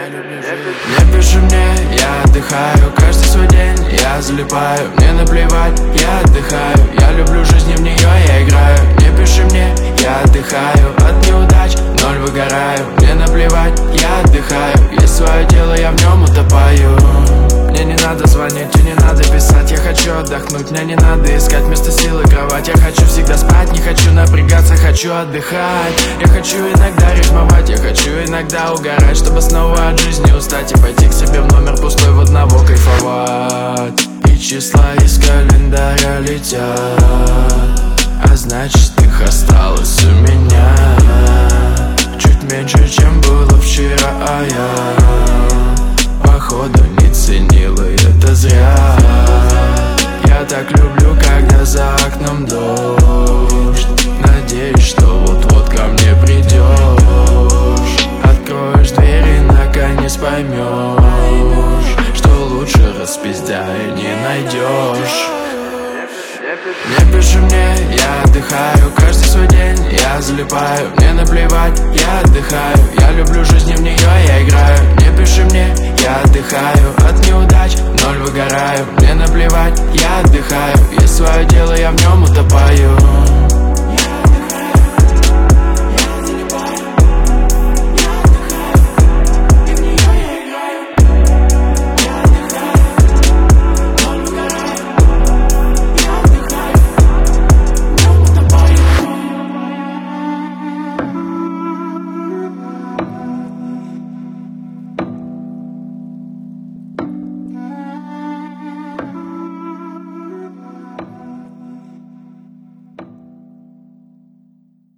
я люблю жизнь. Не пиши мне, я отдыхаю. Каждый свой день я залипаю. Мне наплевать, я отдыхаю. Я люблю жизнь, и в нее я играю. Не пиши мне, я отдыхаю. От неудач ноль выгораю. Мне наплевать, я отдыхаю. Есть свое дело, я в нем утопаю. Мне не надо звонить и не надо писать. Я хочу отдохнуть, мне не надо искать вместо силы кровать. Я хочу всегда спать, не хочу напрягаться, хочу отдыхать. Я хочу иногда рифмовать, я хочу иногда угорать, чтобы снова от жизни устать и пойти к себе в номер пустой в одного кайфовать. И числа из календаря летят, а значит их осталось у меня чуть меньше, чем было вчера, а я походу не ценила, и это зря. Я так люблю, когда за окном дождь. Надеюсь, что вот-вот ко мне придешь. Откроешь дверь и наконец поймешь, что лучше распиздя и не найдешь. Не пиши мне, я отдыхаю. Каждый свой день я залипаю. Мне наплевать, я отдыхаю. Я люблю жизнь, и в нее я играю.